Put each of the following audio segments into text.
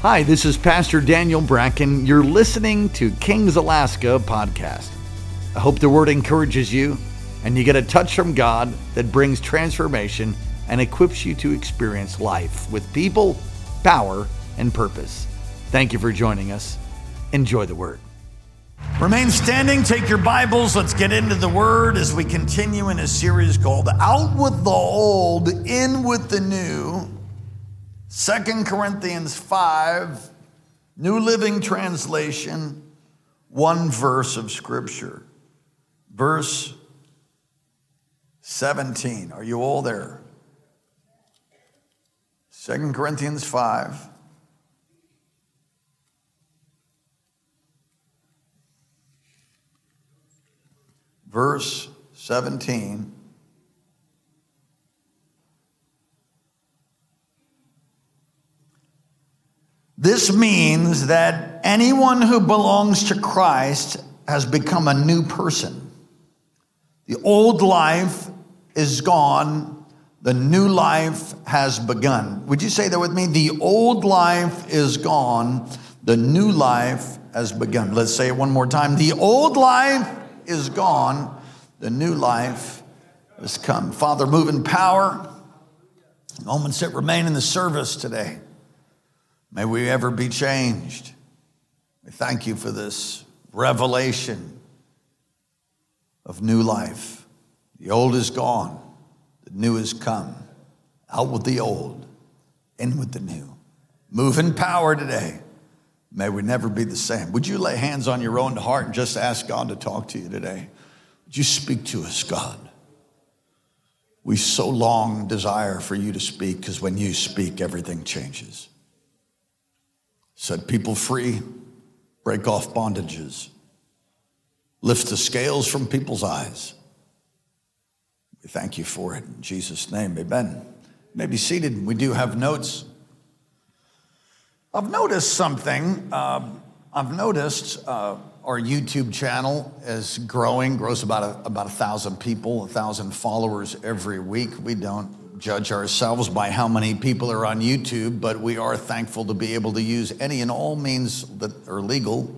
Hi, this is Pastor Daniel Bracken. You're listening to Kings Alaska podcast. I hope the word encourages you and you get a touch from God that brings transformation and equips you to experience life with people, power, and purpose. Thank you for joining us. Enjoy the word. Remain standing, take your Bibles, let's get into the Word as we continue in a series called Out with the Old, In with the New. 2 Corinthians 5, New Living Translation, one verse of Scripture. Verse 17. Are you all there? 2 Corinthians 5. Verse 17. This means that anyone who belongs to Christ has become a new person. The old life is gone. The new life has begun. Would you say that with me? The old life is gone. The new life has begun. Let's say it one more time. The old life is gone. The new life has come. Father, move in power. Moments that remain in the service today. May we ever be changed. We thank you for this revelation of new life. The old is gone. The new has come. Out with the old, in with the new. Move in power today. May we never be the same. Would you lay hands on your own heart and just ask God to talk to you today? Would you speak to us, God? We so long desire for you to speak, because when you speak, everything changes. Set people free, break off bondages, lift the scales from people's eyes. We thank you for it in Jesus' name, amen. You may be seated. We do have notes. I've noticed something. Our YouTube channel is growing, grows about 1,000 people, 1,000 followers every week. We don't judge ourselves by how many people are on YouTube, but we are thankful to be able to use any and all means that are legal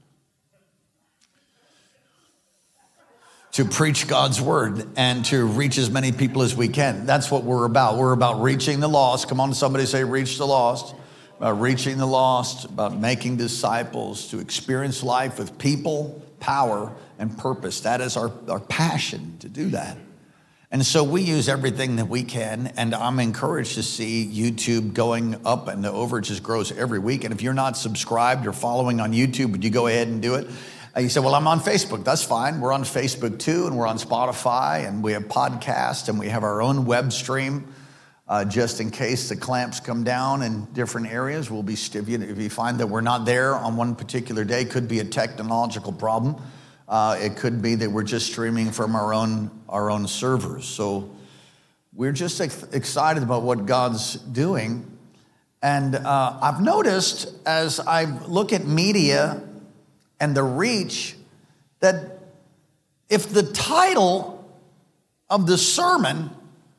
to preach God's word and to reach as many people as we can. That's what we're about. We're about reaching the lost. Come on, somebody say, reach the lost. About reaching the lost, about making disciples, to experience life with people, power, and purpose. That is our passion to do that. And so we use everything that we can, and I'm encouraged to see YouTube going up, and the overages grows every week. And if you're not subscribed or following on YouTube, would you go ahead and do it? You say, well, I'm on Facebook. That's fine. We're on Facebook too, and we're on Spotify, and we have podcasts, and we have our own web stream. Just in case the clamps come down in different areas, we'll be if you find that we're not there on one particular day, could be a technological problem. It could be that we're just streaming from our own servers. So we're just excited about what God's doing. And I've noticed as I look at media and the reach, that if the title of the sermon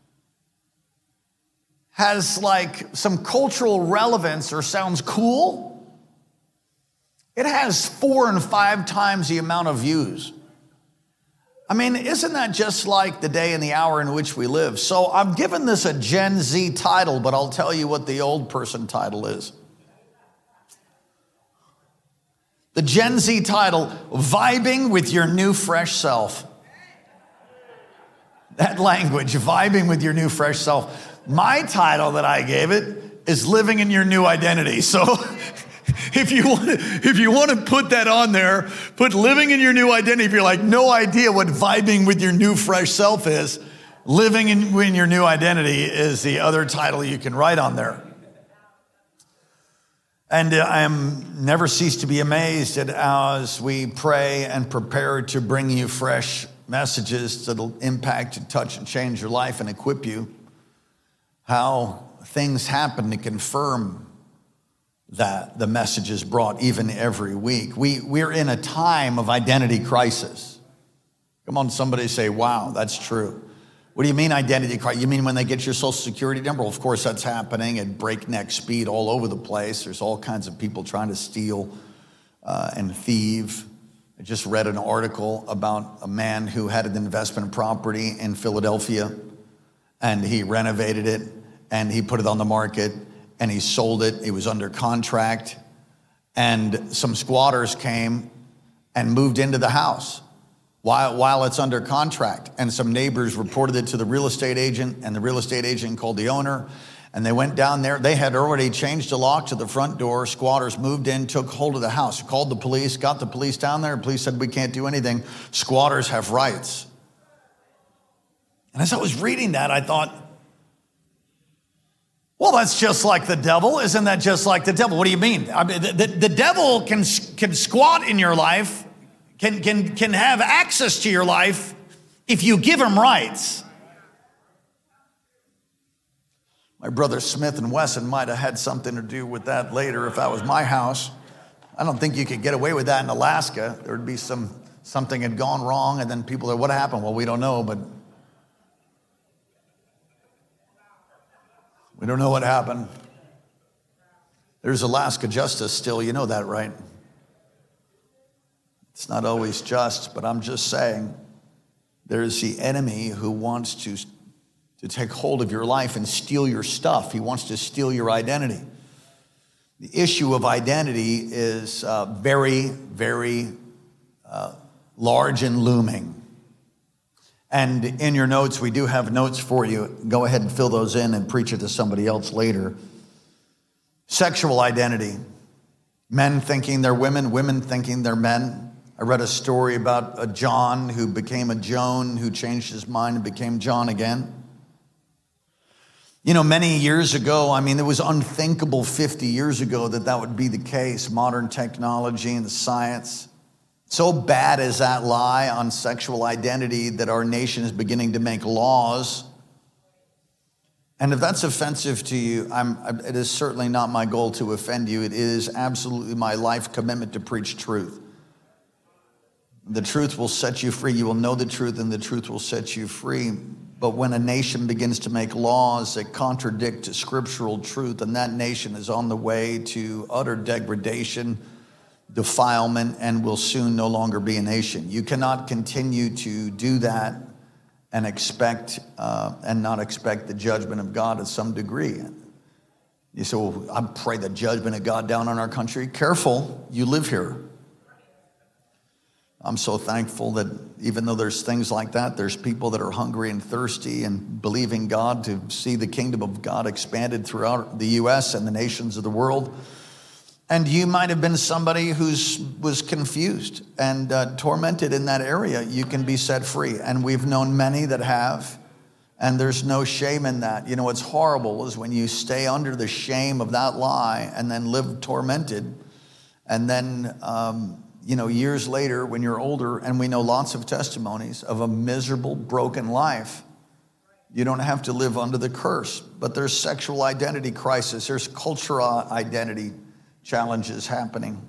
has like some cultural relevance or sounds cool, it has 4 and 5 times the amount of views. I mean, isn't that just like the day and the hour in which we live? So I've given this a Gen Z title, but I'll tell you what the old person title is. The Gen Z title, Vibing with Your New Fresh Self. That language, vibing with your new fresh self. My title that I gave it is Living in Your New Identity. So if you want to put that on there, put Living in Your New Identity. If you're like, no idea what vibing with your new fresh self is, Living in Your New Identity is the other title you can write on there. And I am never cease to be amazed at as we pray and prepare to bring you fresh messages that'll impact and touch and change your life and equip you, how things happen to confirm that the message is brought even every week. We're in a time of identity crisis. Come on, somebody say, wow, that's true. What do you mean identity crisis? You mean when they get your social security number? Well, of course, that's happening at breakneck speed all over the place. There's all kinds of people trying to steal and thieve. I just read an article about a man who had an investment property in Philadelphia, and he renovated it, and he put it on the market, and he sold it. It was under contract, and some squatters came and moved into the house while it's under contract. And some neighbors reported it to the real estate agent, and the real estate agent called the owner, and they went down there. They had already changed the lock to the front door. Squatters moved in, took hold of the house, called the police, got the police down there. The police said, we can't do anything. Squatters have rights. And as I was reading that, I thought, well, that's just like the devil. Isn't that just like the devil? What do you mean? I mean, the devil can squat in your life, can have access to your life if you give him rights. My brother Smith and Wesson might have had something to do with that later if that was my house. I don't think you could get away with that in Alaska. There would be something had gone wrong, and then people are, what happened? Well, we don't know, but we don't know what happened. There's Alaska justice still, you know that, right? It's not always just, but I'm just saying there's the enemy who wants to take hold of your life and steal your stuff. He wants to steal your identity. The issue of identity is very, very large and looming. And in your notes, we do have notes for you. Go ahead and fill those in and preach it to somebody else later. Sexual identity. Men thinking they're women, women thinking they're men. I read a story about a John who became a Joan, who changed his mind and became John again. You know, many years ago, I mean, it was unthinkable 50 years ago that would be the case. Modern technology and the science. So bad is that lie on sexual identity that our nation is beginning to make laws. And if that's offensive to you, it is certainly not my goal to offend you. It is absolutely my life commitment to preach truth. The truth will set you free. You will know the truth, and the truth will set you free. But when a nation begins to make laws that contradict scriptural truth, and that nation is on the way to utter degradation, defilement, and will soon no longer be a nation. You cannot continue to do that and not expect the judgment of God to some degree. You say, well, I pray the judgment of God down on our country. Careful, you live here. I'm so thankful that even though there's things like that, there's people that are hungry and thirsty and believing God to see the kingdom of God expanded throughout the U.S. and the nations of the world. And you might have been somebody was confused and tormented in that area. You can be set free. And we've known many that have. And there's no shame in that. You know, what's horrible is when you stay under the shame of that lie and then live tormented. And then, years later when you're older, and we know lots of testimonies of a miserable, broken life. You don't have to live under the curse. But there's sexual identity crisis. There's cultural identity challenges happening.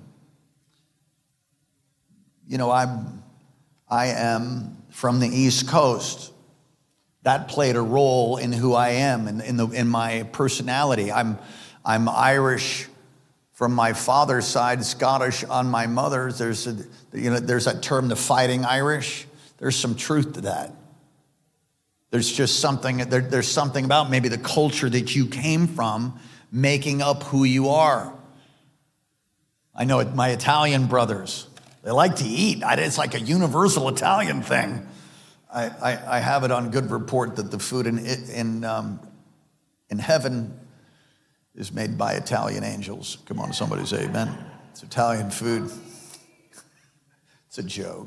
You know, I am from the East Coast. That played a role in who I am and in my personality. I'm Irish from my father's side, Scottish on my mother's. There's that term, the Fighting Irish. There's some truth to that. There's just something. There's something about maybe the culture that you came from making up who you are. I know my Italian brothers, they like to eat. It's like a universal Italian thing. I have it on good report that the food in heaven is made by Italian angels. Come on, somebody say amen. It's Italian food. It's a joke.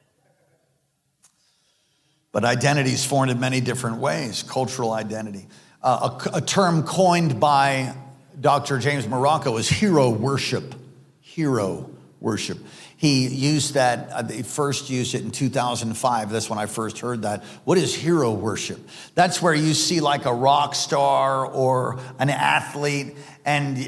But identity is formed in many different ways, cultural identity. A term coined by Dr. James Morocco is hero worship. Hero worship. He used that, he first used it in 2005. That's when I first heard that. What is hero worship? That's where you see like a rock star or an athlete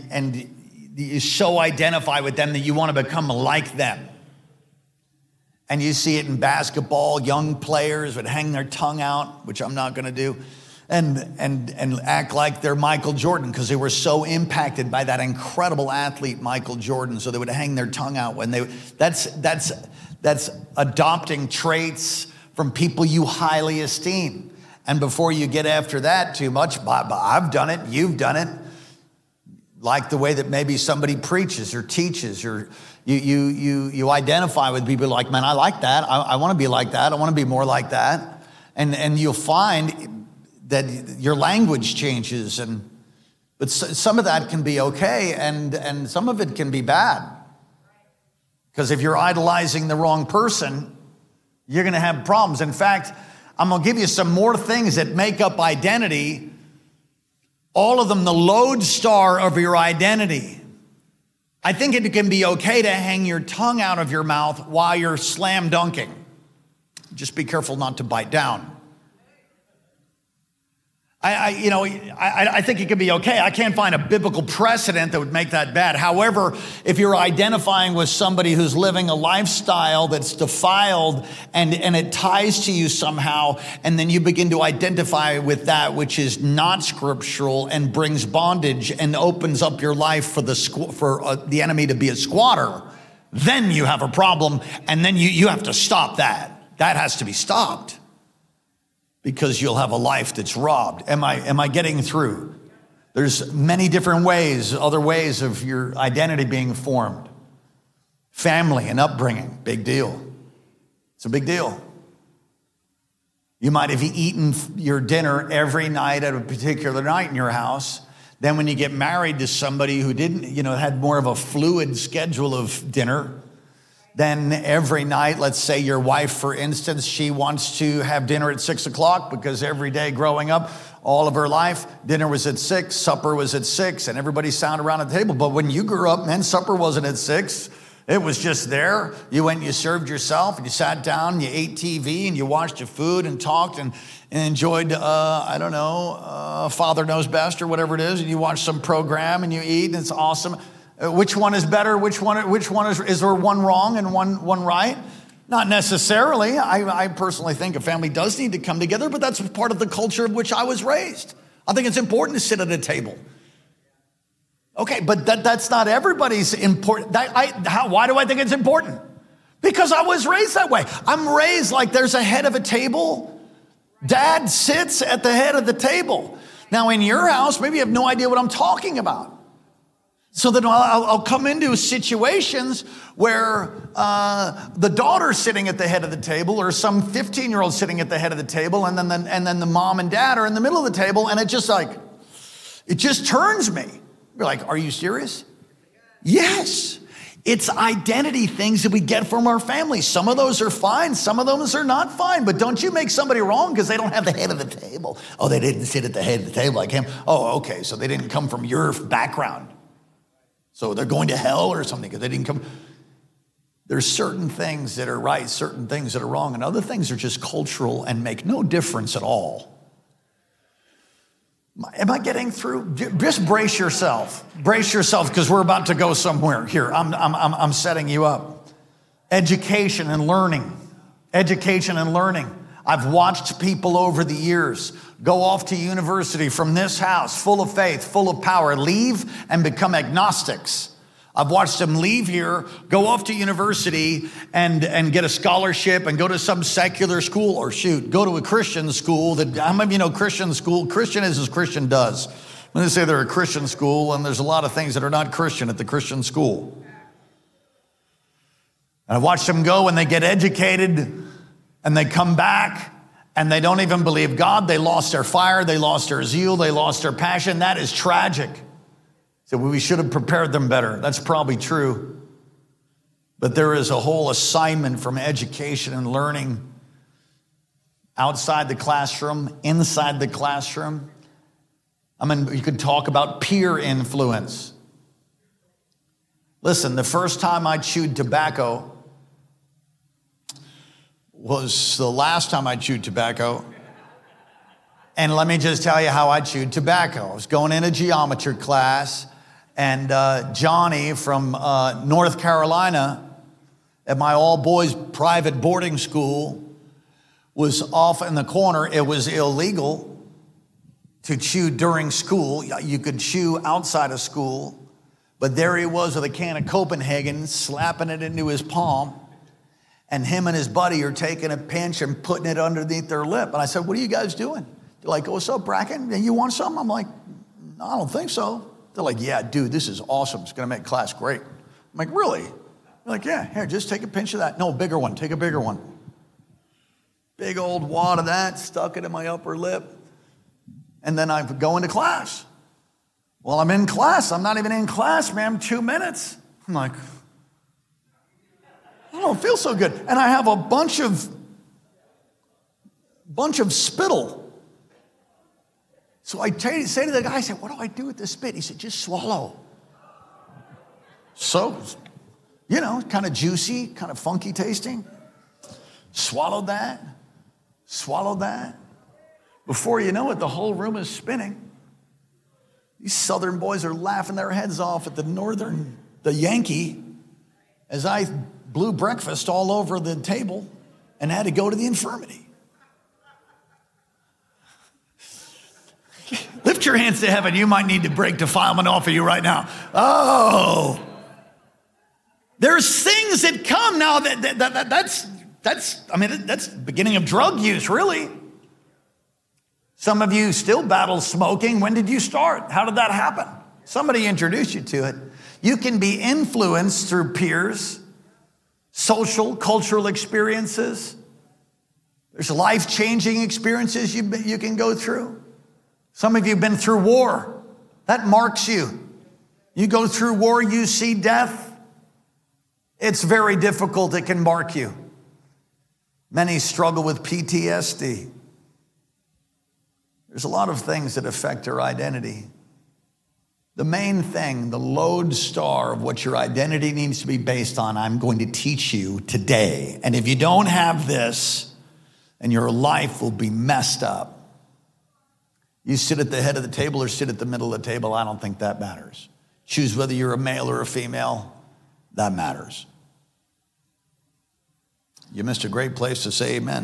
and you so identify with them that you want to become like them. And you see it in basketball, young players would hang their tongue out, which I'm not gonna do, and act like they're Michael Jordan because they were so impacted by that incredible athlete, Michael Jordan. So they would hang their tongue out when that's adopting traits from people you highly esteem. And before you get after that too much, I've done it, you've done it. Like the way that maybe somebody preaches or teaches, or you identify with people like, man, I like that. I want to be like that. I want to be more like that. And you'll find that your language changes. But some of that can be okay, and some of it can be bad. Because if you're idolizing the wrong person, you're going to have problems. In fact, I'm going to give you some more things that make up identity. All of them, the lodestar of your identity. I think it can be okay to hang your tongue out of your mouth while you're slam dunking. Just be careful not to bite down. I think it can be okay. I can't find a biblical precedent that would make that bad. However, if you're identifying with somebody who's living a lifestyle that's defiled and it ties to you somehow, and then you begin to identify with that which is not scriptural and brings bondage and opens up your life for the enemy to be a squatter, then you have a problem, and then you have to stop that. That has to be stopped. Because you'll have a life that's robbed. Am I getting through? There's many different ways, other ways of your identity being formed. Family and upbringing, big deal. It's a big deal. You might have eaten your dinner every night at a particular night in your house. Then when you get married to somebody who didn't, had more of a fluid schedule of dinner, then every night, let's say your wife, for instance, she wants to have dinner at 6 o'clock because every day growing up, all of her life, dinner was at 6, supper was at 6, and everybody sat around the table. But when you grew up, man, supper wasn't at 6. It was just there. You went and you served yourself, and you sat down, and you ate TV, and you watched your food and talked and enjoyed, Father Knows Best or whatever it is, and you watch some program and you eat, and it's awesome. Which one is better? Which one is there one wrong and one right? Not necessarily. I personally think a family does need to come together, but that's part of the culture of which I was raised. I think it's important to sit at a table. Okay, but that's not everybody's important. Why do I think it's important? Because I was raised that way. I'm raised like there's a head of a table. Dad sits at the head of the table. Now in your house, maybe you have no idea what I'm talking about. So then I'll come into situations where the daughter's sitting at the head of the table, or some 15-year-old sitting at the head of the table, and then the mom and dad are in the middle of the table, and it just turns me. You're like, are you serious? Yes. It's identity things that we get from our family. Some of those are fine, some of those are not fine, but don't you make somebody wrong because they don't have the head of the table. Oh, they didn't sit at the head of the table like him. Oh, okay, so they didn't come from your background. So they're going to hell or something because they didn't come. There's certain things that are right, certain things that are wrong, and other things are just cultural and make no difference at all. Am I getting through? Just brace yourself. Brace yourself because we're about to go somewhere. Here, I'm setting you up. Education and learning. Education and learning. I've watched people over the years go off to university from this house, full of faith, full of power, leave and become agnostics. I've watched them leave here, go off to university and get a scholarship and go to some secular school, or go to a Christian school. How many of you know Christian school? Christian is as Christian does. When they say they're a Christian school, and there's a lot of things that are not Christian at the Christian school. And I've watched them go and they get educated and they come back and they don't even believe God. They lost their fire, they lost their zeal, they lost their passion. That is tragic. So we should have prepared them better. That's probably true. But there is a whole assignment from education and learning outside the classroom, inside the classroom. I mean, you could talk about peer influence. Listen, the first time I chewed tobacco was the last time I chewed tobacco. And let me just tell you how I chewed tobacco. I was going in a geometry class, and Johnny from North Carolina at my all-boys private boarding school was off in the corner. It was illegal to chew during school. You could chew outside of school. But there he was with a can of Copenhagen, slapping it into his palm. And him and his buddy are taking a pinch and putting it underneath their lip. And I said, what are you guys doing? They're like, what's up, Bracken? You want some? I'm like, no, I don't think so. They're like, yeah, dude, this is awesome. It's going to make class great. I'm like, really? They're like, yeah, here, just take a pinch of that. No, bigger one. Take a bigger one. Big old wad of that, stuck it in my upper lip. And then I go into class. Well, I'm in class. I'm not even in class, man. 2 minutes. I'm like, I don't feel so good. And I have a bunch of spittle. So I say to the guy, I said, what do I do with this spit? He said, just swallow. So, kind of juicy, kind of funky tasting. Swallowed that. Before you know it, the whole room is spinning. These Southern boys are laughing their heads off at the Yankee, as I blew breakfast all over the table and had to go to the infirmity. Lift your hands to heaven. You might need to break defilement off of you right now. Oh, there's things that come now that's the beginning of drug use, really. Some of you still battle smoking. When did you start? How did that happen? Somebody introduced you to it. You can be influenced through peers, social, cultural experiences. There's life-changing experiences you can go through. Some of you have been through war. That marks you. You go through war, you see death. It's very difficult. It can mark you. Many struggle with PTSD. There's a lot of things that affect your identity. The main thing, the lodestar of what your identity needs to be based on, I'm going to teach you today. And if you don't have this, then your life will be messed up. You sit at the head of the table or sit at the middle of the table, I don't think that matters. Choose whether you're a male or a female, that matters. You missed a great place to say amen.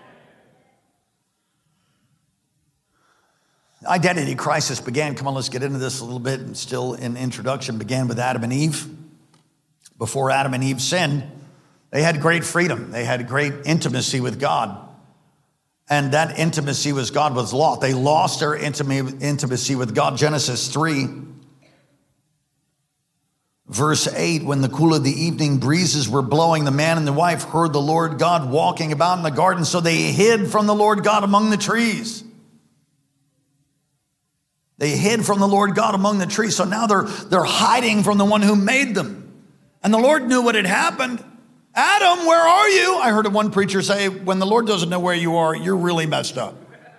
Identity crisis began, come on, let's get into this a little bit, and still in introduction, began with Adam and Eve. Before Adam and Eve sinned, they had great freedom. They had great intimacy with God. And that intimacy with God was lost. They lost their intimacy with God. Genesis 3, verse 8, when the cool of the evening breezes were blowing, the man and the wife heard the Lord God walking about in the garden, so they hid from the Lord God among the trees. They hid from the Lord God among the trees. So now they're hiding from the one who made them. And the Lord knew what had happened. Adam, where are you? I heard one preacher say, when the Lord doesn't know where you are, you're really messed up.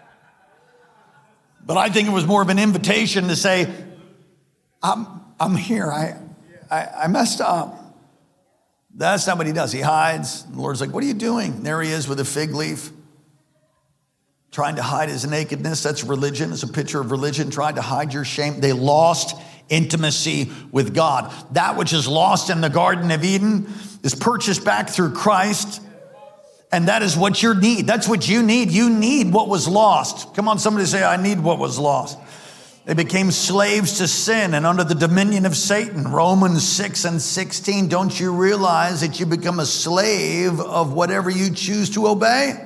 But I think it was more of an invitation to say, I'm here. I messed up. That's not what he does. He hides. The Lord's like, what are you doing? There he is with a fig leaf, trying to hide his nakedness. That's religion. It's a picture of religion, trying to hide your shame. They lost intimacy with God. That which is lost in the Garden of Eden is purchased back through Christ. And that is what you need. That's what you need. You need what was lost. Come on, somebody say, I need what was lost. They became slaves to sin and under the dominion of Satan. Romans 6:16. Don't you realize that you become a slave of whatever you choose to obey?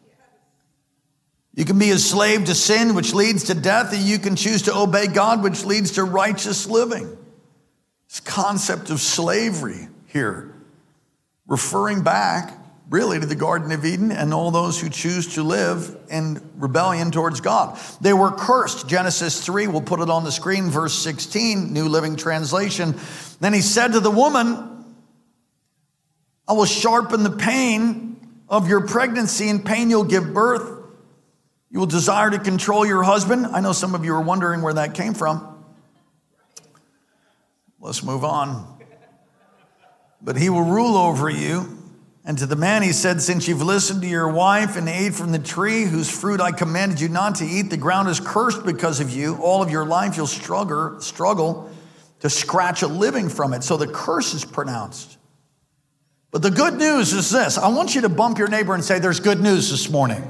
You can be a slave to sin, which leads to death, and you can choose to obey God, which leads to righteous living. This concept of slavery here, referring back really to the Garden of Eden and all those who choose to live in rebellion towards God. They were cursed. Genesis 3, we'll put it on the screen, verse 16, New Living Translation. Then he said to the woman, I will sharpen the pain of your pregnancy, and pain you'll give birth. You will desire to control your husband. I know some of you are wondering where that came from. Let's move on. But he will rule over you. And to the man he said, since you've listened to your wife and ate from the tree whose fruit I commanded you not to eat, the ground is cursed because of you. All of your life you'll struggle to scratch a living from it. So the curse is pronounced. But the good news is this. I want you to bump your neighbor and say, there's good news this morning.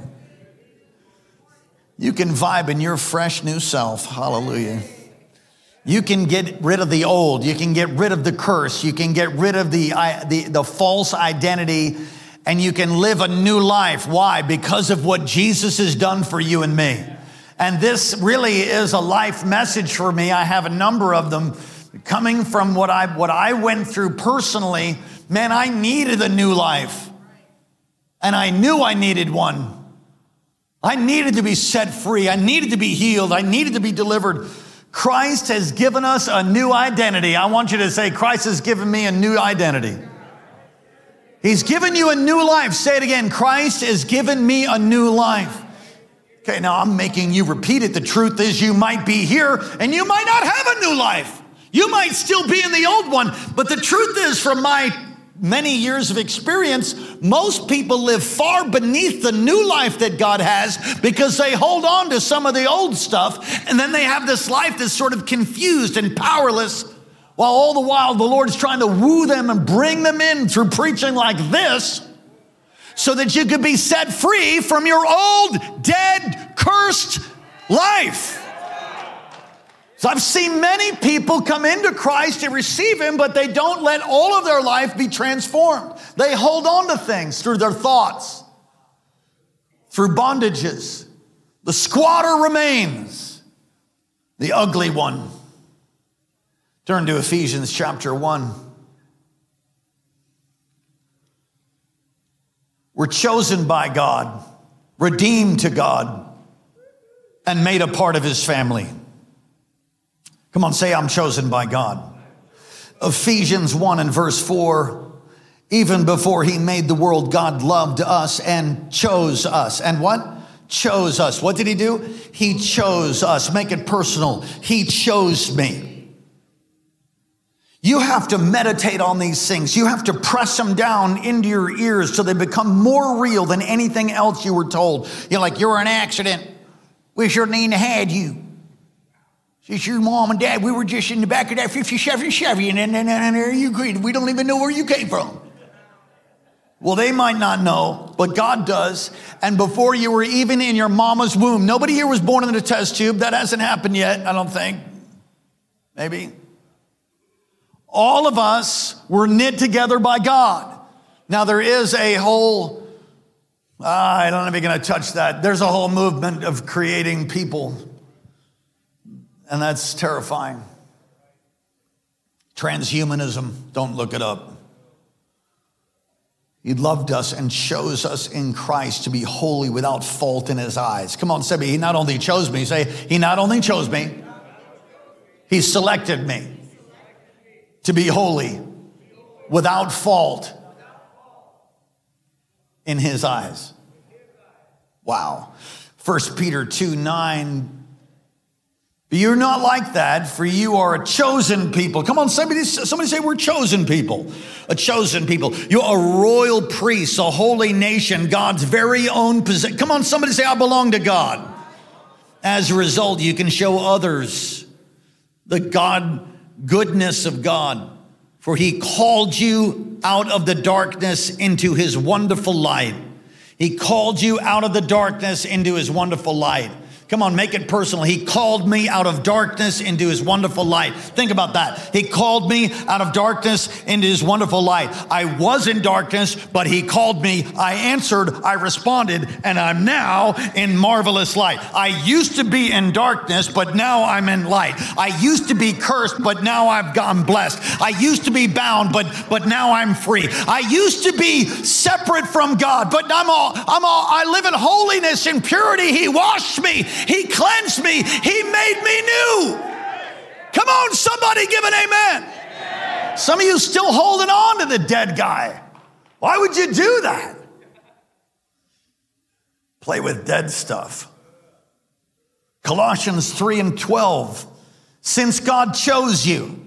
You can vibe in your fresh new self. Hallelujah. You can get rid of the old. You can get rid of the curse. You can get rid of the false identity, and you can live a new life. Why? Because of what Jesus has done for you and me. And this really is a life message for me. I have a number of them coming from what I went through personally. Man, I needed a new life. And I knew I needed one. I needed to be set free. I needed to be healed. I needed to be delivered. Christ has given us a new identity. I want you to say, Christ has given me a new identity. He's given you a new life. Say it again. Christ has given me a new life. Okay, now I'm making you repeat it. The truth is you might be here and you might not have a new life. You might still be in the old one. But the truth is, from my many years of experience, most people live far beneath the new life that God has because they hold on to some of the old stuff, and then they have this life that's sort of confused and powerless, while all the while the Lord's trying to woo them and bring them in through preaching like this so that you could be set free from your old, dead, cursed life. So I've seen many people come into Christ and receive Him, but they don't let all of their life be transformed. They hold on to things through their thoughts, through bondages. The squatter remains, the ugly one. Turn to Ephesians chapter 1. We're chosen by God, redeemed to God, and made a part of His family. Come on, say, I'm chosen by God. Ephesians 1 and verse 4, even before He made the world, God loved us and chose us. And what? Chose us. What did He do? He chose us. Make it personal. He chose me. You have to meditate on these things. You have to press them down into your ears so they become more real than anything else you were told. You're like, you're an accident. We shouldn't even have had you. It's your mom and dad. We were just in the back of that 57 Chevy, and then there you agreed. We don't even know where you came from. Well, they might not know, but God does. And before you were even in your mama's womb, nobody here was born in a test tube. That hasn't happened yet, I don't think. Maybe. All of us were knit together by God. Now, there is a whole, I don't know if you're going to touch that. There's a whole movement of creating people, and that's terrifying. Transhumanism, don't look it up. He loved us and chose us in Christ to be holy without fault in His eyes. Come on, say me. He not only chose me. Say, He not only chose me, He selected me to be holy without fault in His eyes. Wow. 1 Peter 2:9. But you're not like that, for you are a chosen people. Come on, somebody say we're chosen people. A chosen people. You're a royal priest, a holy nation, God's very own possession. Come on, somebody say, I belong to God. As a result, you can show others the goodness of God. For He called you out of the darkness into His wonderful light. He called you out of the darkness into His wonderful light. Come on, make it personal. He called me out of darkness into His wonderful light. Think about that. He called me out of darkness into His wonderful light. I was in darkness, but He called me. I answered, I responded, and I'm now in marvelous light. I used to be in darkness, but now I'm in light. I used to be cursed, but now I'm blessed. I used to be bound, but now I'm free. I used to be separate from God, but I live in holiness and purity. He washed me. He cleansed me. He made me new. Come on, somebody give an amen. Some of you still holding on to the dead guy. Why would you do that? Play with dead stuff. Colossians 3:12. Since God chose you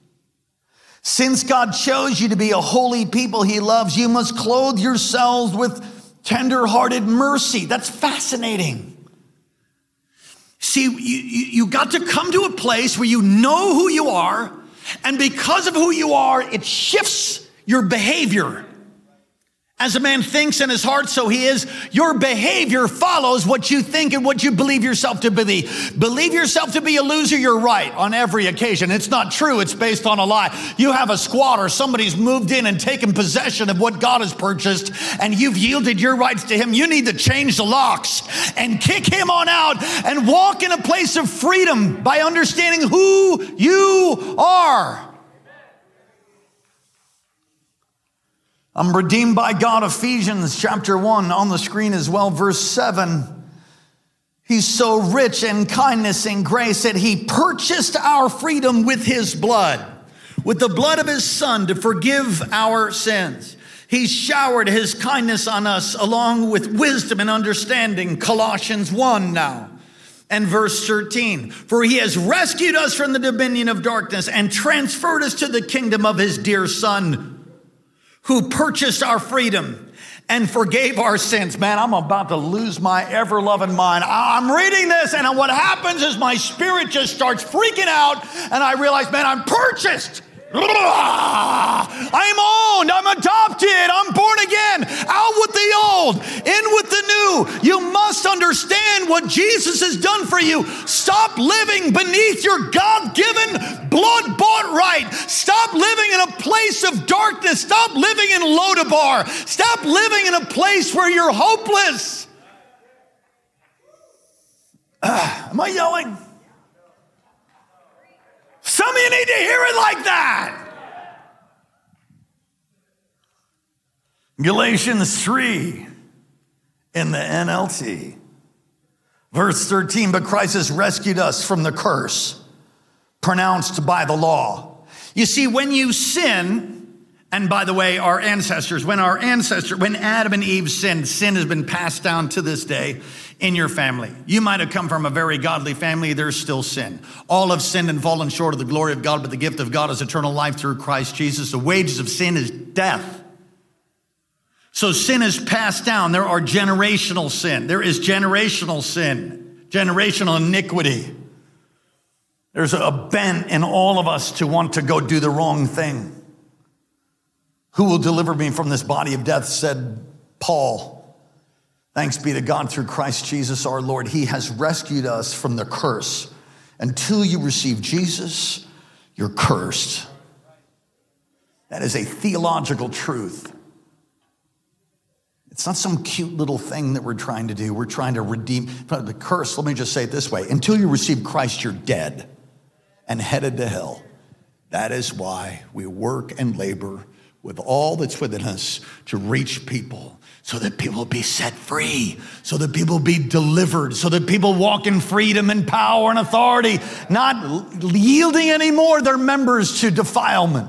to be a holy people He loves, you must clothe yourselves with tender-hearted mercy. That's fascinating. See, you got to come to a place where you know who you are, and because of who you are, it shifts your behavior. As a man thinks in his heart, so he is. Your behavior follows what you think and what you believe yourself to be. Believe yourself to be a loser, you're right on every occasion. It's not true, it's based on a lie. You have a squatter, somebody's moved in and taken possession of what God has purchased, and you've yielded your rights to him. You need to change the locks and kick him on out and walk in a place of freedom by understanding who you are. I'm redeemed by God. Ephesians chapter 1 on the screen as well, verse 7. He's so rich in kindness and grace that he purchased our freedom with his blood, with the blood of his son, to forgive our sins. He showered his kindness on us along with wisdom and understanding. Colossians 1 now and verse 13. For he has rescued us from the dominion of darkness and transferred us to the kingdom of his dear son, who purchased our freedom and forgave our sins. Man, I'm about to lose my ever-loving mind. I'm reading this, and what happens is my spirit just starts freaking out, and I realize, man, I'm purchased. I'm owned, I'm adopted, I'm born again. Out with the old, in with the new. You must understand what Jesus has done for you. Stop living beneath your God-given, blood-bought right. Stop living in a place of darkness. Stop living in Lodabar. Stop living in a place where you're hopeless. Am I yelling? Some of you need to hear it like that. Galatians 3 in the NLT. Verse 13, but Christ has rescued us from the curse pronounced by the law. You see, when you sin, and by the way, when Adam and Eve sinned, sin has been passed down to this day in your family. You might have come from a very godly family, there's still sin. All have sinned and fallen short of the glory of God, but the gift of God is eternal life through Christ Jesus. The wages of sin is death. So sin is passed down. There are generational sin. There is generational sin, generational iniquity. There's a bent in all of us to want to go do the wrong thing. Who will deliver me from this body of death, said Paul. Thanks be to God through Christ Jesus our Lord. He has rescued us from the curse. Until you receive Jesus, you're cursed. That is a theological truth. It's not some cute little thing that we're trying to do. We're trying to redeem the curse. Let me just say it this way. Until you receive Christ, you're dead and headed to hell. That is why we work and labor with all that's within us to reach people, so that people be set free, so that people be delivered, so that people walk in freedom and power and authority, not yielding anymore their members to defilement.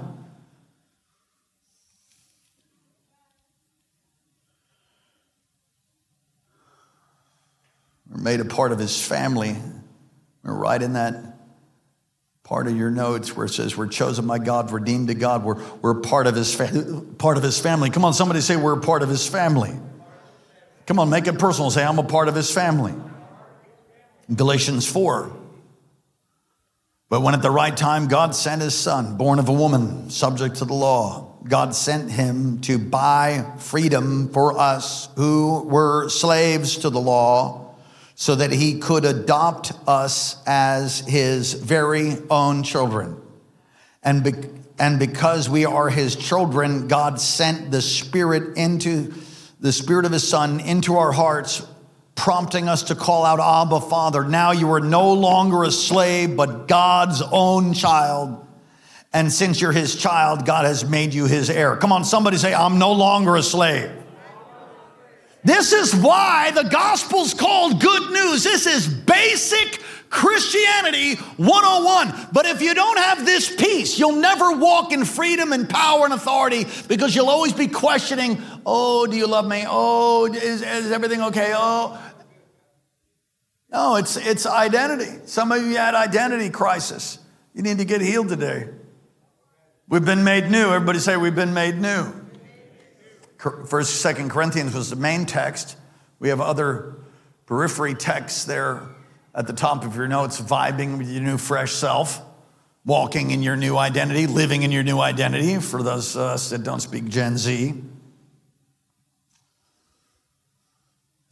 We're made a part of his family. We're right in that part of your notes where it says we're chosen by God, redeemed to God. We're part of his family. Come on, somebody say we're a part of his family. Come on, make it personal. Say, I'm a part of his family. Galatians 4. But when at the right time God sent his son, born of a woman, subject to the law, God sent him to buy freedom for us who were slaves to the law, so that he could adopt us as his very own children. And because we are his children, God sent the Spirit of his Son into our hearts, prompting us to call out, Abba, Father. Now you are no longer a slave, but God's own child. And since you're his child, God has made you his heir. Come on, somebody say, I'm no longer a slave. This is why the gospel's called good news. This is basic Christianity 101. But if you don't have this peace, you'll never walk in freedom and power and authority, because you'll always be questioning, oh, do you love me? Oh, is everything okay? Oh, no, it's identity. Some of you had identity crisis. You need to get healed today. We've been made new. Everybody say we've been made new. First, 2 Corinthians was the main text. We have other periphery texts there at the top of your notes, vibing with your new fresh self, walking in your new identity, living in your new identity, for those of us that don't speak Gen Z.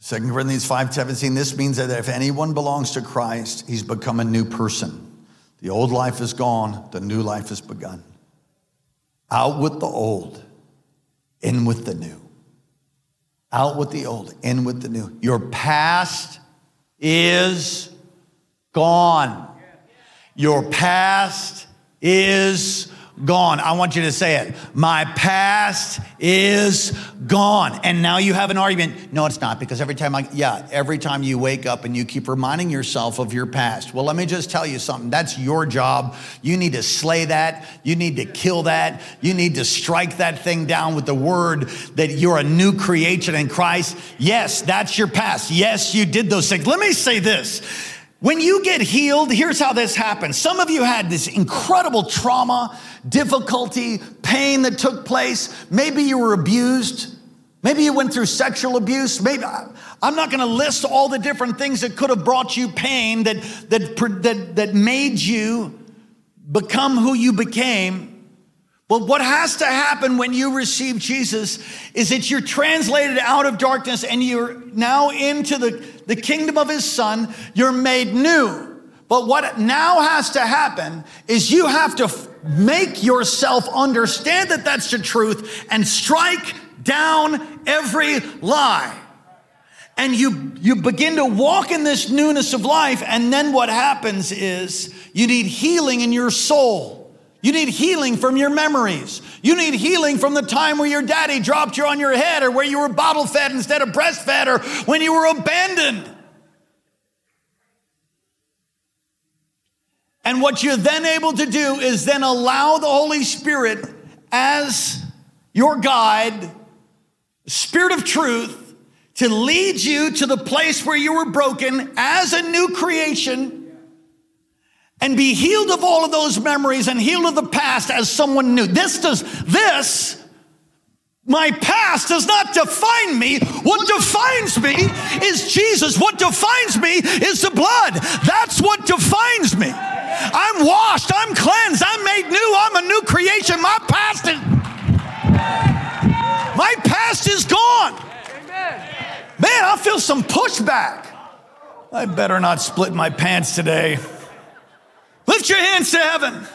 2 Corinthians 5:17, this means that if anyone belongs to Christ, he's become a new person. The old life is gone, the new life has begun. Out with the old, in with the new. Out with the old, in with the new. Your past is gone. Your past is gone. I want you to say it. My past is gone. And now you have an argument. No, it's not, because every time you wake up and you keep reminding yourself of your past. Well, let me just tell you something. That's your job. You need to slay that. You need to kill that. You need to strike that thing down with the word that you're a new creation in Christ. Yes, that's your past. Yes, you did those things. Let me say this. When you get healed, here's how this happens. Some of you had this incredible trauma, difficulty, pain that took place. Maybe you were abused. Maybe you went through sexual abuse. Maybe I'm not going to list all the different things that could have brought you pain that made you become who you became. But what has to happen when you receive Jesus is that you're translated out of darkness and you're now into the kingdom of his son. You're made new. But what now has to happen is you have to make yourself understand that that's the truth and strike down every lie. And you begin to walk in this newness of life. And then what happens is you need healing in your soul. You need healing from your memories. You need healing from the time where your daddy dropped you on your head, or where you were bottle fed instead of breastfed, or when you were abandoned. And what you're then able to do is then allow the Holy Spirit as your guide, Spirit of truth, to lead you to the place where you were broken as a new creation, and be healed of all of those memories and healed of the past as someone new. My past does not define me. What defines me is Jesus. What defines me is the blood. That's what defines me. I'm washed, I'm cleansed, I'm made new, I'm a new creation. My past is gone. Man, I feel some pushback. I better not split my pants today. Lift your hands to heaven.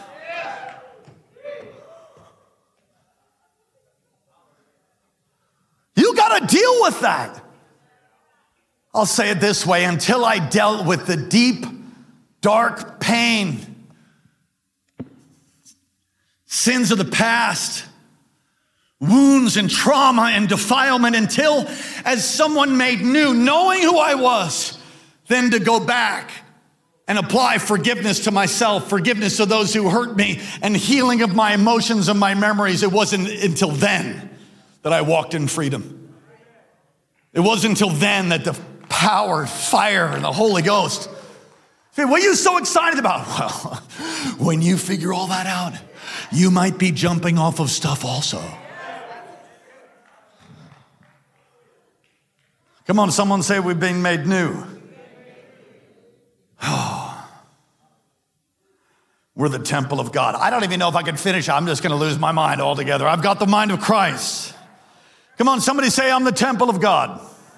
You got to deal with that. I'll say it this way. Until I dealt with the deep, dark pain, sins of the past, wounds and trauma and defilement, until as someone made new, knowing who I was, then to go back and apply forgiveness to myself, forgiveness to those who hurt me, and healing of my emotions and my memories. It wasn't until then that I walked in freedom. It wasn't until then that the power, fire, and the Holy Ghost. What are you so excited about? Well, when you figure all that out, you might be jumping off of stuff also. Come on, someone say we've been made new. We're the temple of God. I don't even know if I can finish. I'm just going to lose my mind altogether. I've got the mind of Christ. Come on, somebody say, I'm the temple of God.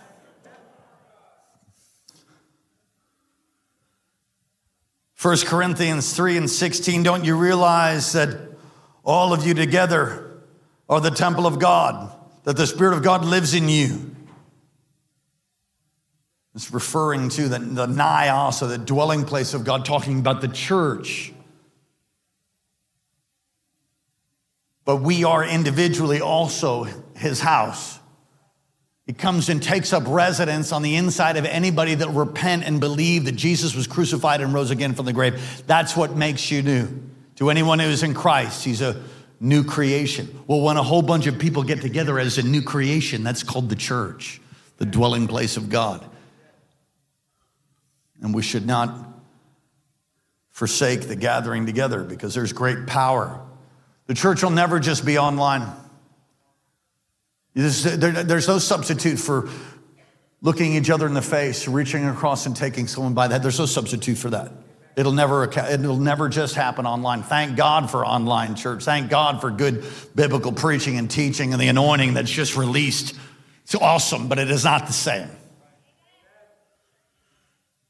1 Corinthians 3:16, don't you realize that all of you together are the temple of God, that the Spirit of God lives in you? It's referring to the naos, or the dwelling place of God, talking about the church. But we are individually also his house. He comes and takes up residence on the inside of anybody that repent and believe that Jesus was crucified and rose again from the grave. That's what makes you new. To anyone who is in Christ, he's a new creation. Well, when a whole bunch of people get together as a new creation, that's called the church, the dwelling place of God. And we should not forsake the gathering together, because there's great power. The church will never just be online. There's no substitute for looking each other in the face, reaching across and taking someone by the head. There's no substitute for that. It'll never just happen online. Thank God for online church. Thank God for good biblical preaching and teaching and the anointing that's just released. It's awesome, but it is not the same.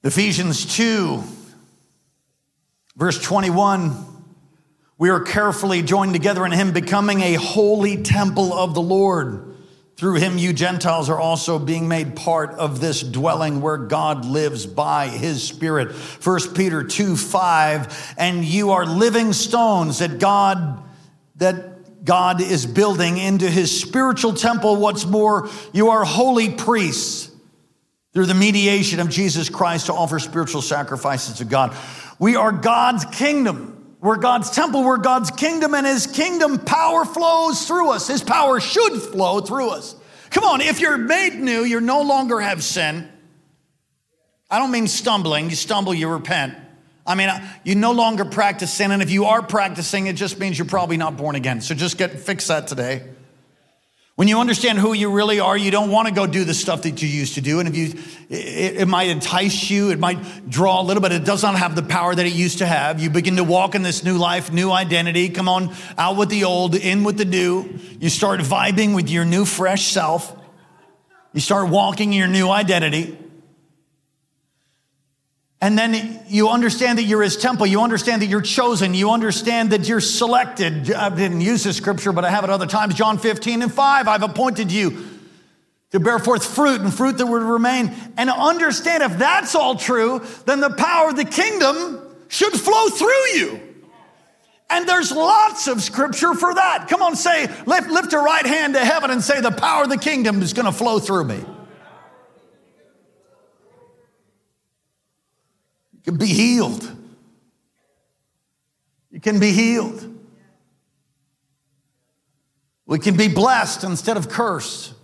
Ephesians 2, verse 21, we are carefully joined together in him, becoming a holy temple of the Lord. Through him, you Gentiles are also being made part of this dwelling where God lives by his Spirit. 1 Peter 2:5, and you are living stones that God is building into his spiritual temple. What's more, you are holy priests through the mediation of Jesus Christ to offer spiritual sacrifices to God. We are God's kingdom. We're God's temple. We're God's kingdom, and his kingdom power flows through us. His power should flow through us. Come on, if you're made new, you no longer have sin. I don't mean stumbling. You stumble, you repent. I mean, you no longer practice sin, and if you are practicing, it just means you're probably not born again. So just fix that today. When you understand who you really are, you don't want to go do the stuff that you used to do. And it might entice you, it might draw a little, but it does not have the power that it used to have. You begin to walk in this new life, new identity. Come on, out with the old, in with the new. You start vibing with your new, fresh self. You start walking in your new identity. And then you understand that you're his temple. You understand that you're chosen. You understand that you're selected. I didn't use this scripture, but I have it other times. John 15:5, I've appointed you to bear forth fruit, and fruit that would remain. And understand, if that's all true, then the power of the kingdom should flow through you. And there's lots of scripture for that. Come on, say, lift your right hand to heaven and say, the power of the kingdom is going to flow through me. You can be healed. You can be healed. We can be blessed instead of cursed.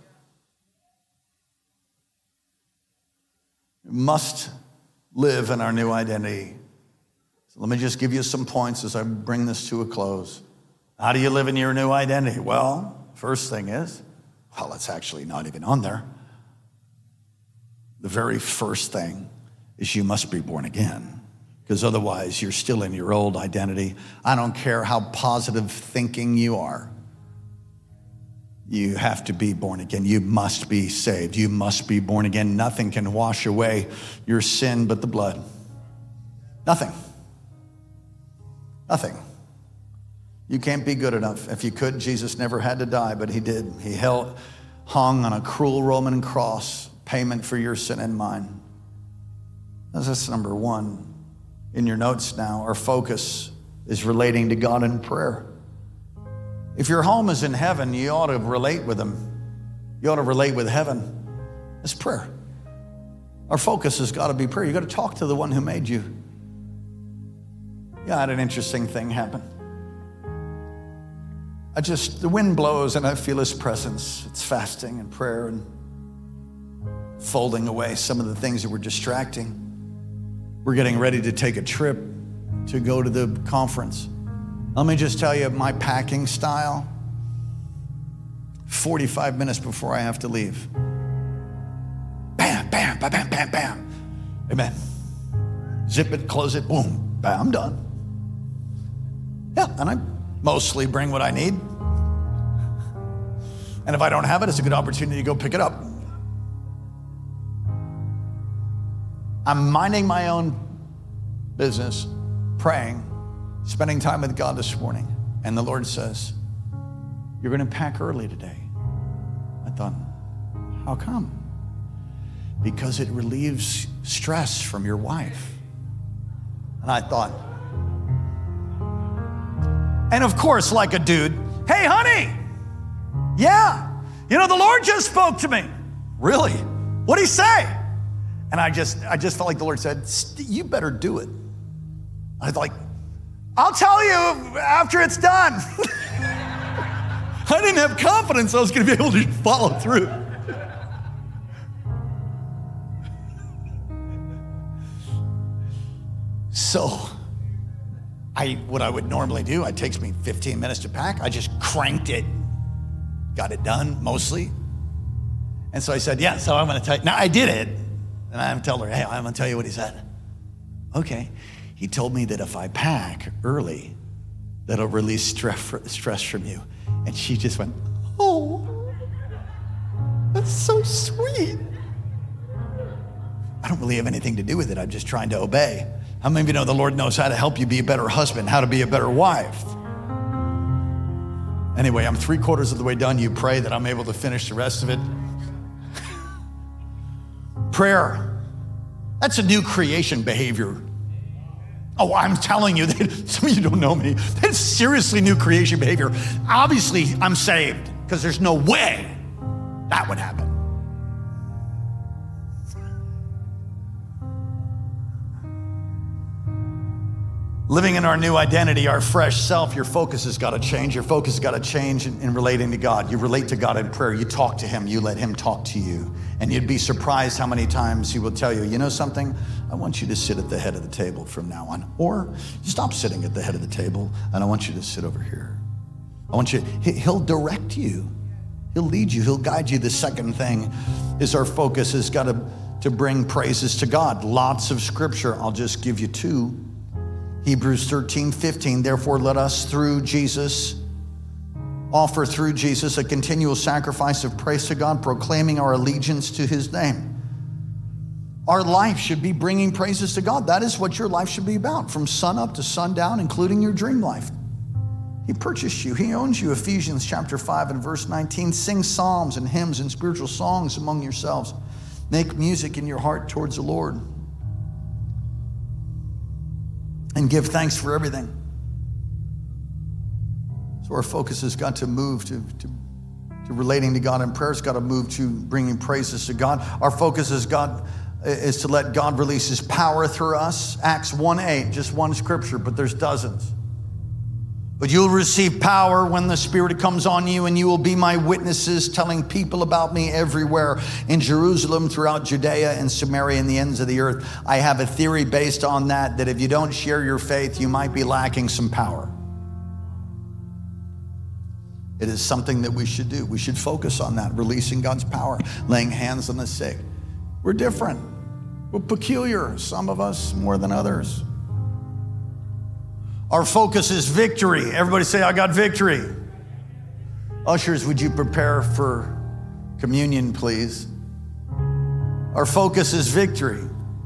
We must live in our new identity. So let me just give you some points as I bring this to a close. How do you live in your new identity? Well, first thing is, well, it's actually not even on there. The very first thing is you must be born again, because otherwise you're still in your old identity. I don't care how positive thinking you are. You have to be born again. You must be saved. You must be born again. Nothing can wash away your sin but the blood. Nothing. Nothing. You can't be good enough. If you could, Jesus never had to die, but he did. He hung on a cruel Roman cross, payment for your sin and mine. That's number one. In your notes now, our focus is relating to God in prayer. If your home is in heaven, you ought to relate with him. You ought to relate with heaven. It's prayer. Our focus has got to be prayer. You got to talk to the one who made you. Yeah, I had an interesting thing happen. The wind blows and I feel his presence. It's fasting and prayer and folding away some of the things that were distracting. We're getting ready to take a trip to go to the conference. Let me just tell you my packing style. 45 minutes before I have to leave. Bam, bam, bam, bam, bam, bam. Amen. Zip it, close it, boom, bam, I'm done. Yeah, and I mostly bring what I need. And if I don't have it, it's a good opportunity to go pick it up. I'm minding my own business, praying, spending time with God this morning. And the Lord says, you're going to pack early today. I thought, how come? Because it relieves stress from your wife. And I thought, and of course, like a dude, hey, honey, yeah, the Lord just spoke to me. Really? What'd he say? And I just felt like the Lord said, you better do it. I was like, I'll tell you after it's done. I didn't have confidence I was going to be able to follow through. So what I would normally do, it takes me 15 minutes to pack. I just cranked it, got it done mostly. And so I said, yeah, so I'm going to tell you. Now I did it. And I'm telling her, hey, I'm going to tell you what he said. Okay. He told me that if I pack early, that'll release stress from you. And she just went, oh, that's so sweet. I don't really have anything to do with it. I'm just trying to obey. How many of you know the Lord knows how to help you be a better husband, how to be a better wife? Anyway, I'm 3/4 of the way done. You pray that I'm able to finish the rest of it. Prayer, that's a new creation behavior. Oh, I'm telling you, some of you don't know me. That's seriously new creation behavior. Obviously, I'm saved because there's no way that would happen. Living in our new identity, our fresh self, your focus has got to change. Your focus has got to change in relating to God. You relate to God in prayer. You talk to him. You let him talk to you. And you'd be surprised how many times he will tell you, you know something? I want you to sit at the head of the table from now on. Or stop sitting at the head of the table, and I want you to sit over here. I want you, he'll direct you. He'll lead you. He'll guide you. The second thing is our focus has got to bring praises to God. Lots of scripture. I'll just give you two. Hebrews 13:15, therefore let us offer through Jesus a continual sacrifice of praise to God, proclaiming our allegiance to his name. Our life should be bringing praises to God. That is what your life should be about, from sun up to sundown, including your dream life. He purchased you. He owns you. Ephesians chapter 5 and verse 19, sing psalms and hymns and spiritual songs among yourselves. Make music in your heart towards the Lord. And give thanks for everything. So our focus has got to move to relating to God in prayer. It's got to move to bringing praises to God. Our focus is to let God release his power through us. Acts 1:8, just one scripture, but there's dozens. But you'll receive power when the Spirit comes on you, and you will be my witnesses, telling people about me everywhere, in Jerusalem, throughout Judea and Samaria, and the ends of the earth. I have a theory based on that if you don't share your faith, you might be lacking some power. It is something that we should do. We should focus on that, releasing God's power, laying hands on the sick. We're different. We're peculiar, some of us more than others. Our focus is victory. Everybody say, I got victory. Ushers, would you prepare for communion, please? Our focus is victory.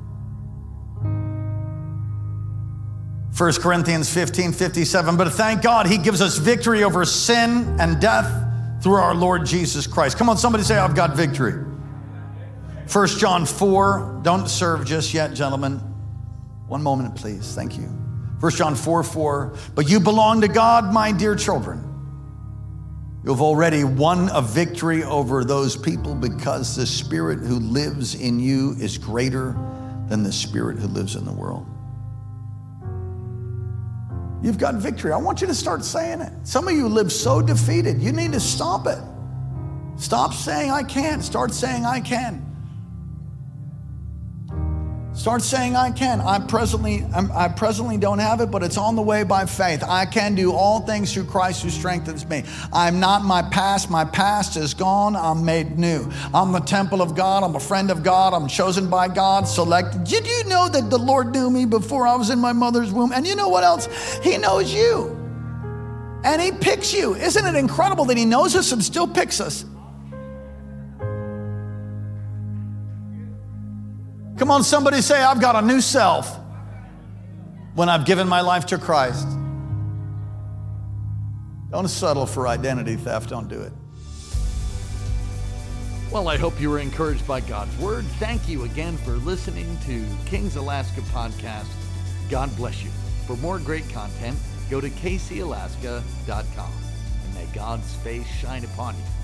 1 Corinthians 15:57, but thank God he gives us victory over sin and death through our Lord Jesus Christ. Come on, somebody say, I've got victory. 1 John 4, don't serve just yet, gentlemen. One moment, please. Thank you. 1 John 4:4, but you belong to God, my dear children. You've already won a victory over those people because the Spirit who lives in you is greater than the spirit who lives in the world. You've got victory. I want you to start saying it. Some of you live so defeated. You need to stop it. Stop saying I can't. Start saying I can. Start saying I can. I presently don't have it, but it's on the way by faith. I can do all things through Christ who strengthens me. I'm not my past. My past is gone. I'm made new. I'm the temple of God. I'm a friend of God. I'm chosen by God, selected. Did you know that the Lord knew me before I was in my mother's womb? And you know what else? He knows you. And he picks you. Isn't it incredible that he knows us and still picks us? Come on, somebody say, I've got a new self when I've given my life to Christ. Don't settle for identity theft. Don't do it. Well, I hope you were encouraged by God's word. Thank you again for listening to Kings Alaska Podcast. God bless you. For more great content, go to kcalaska.com, and may God's face shine upon you.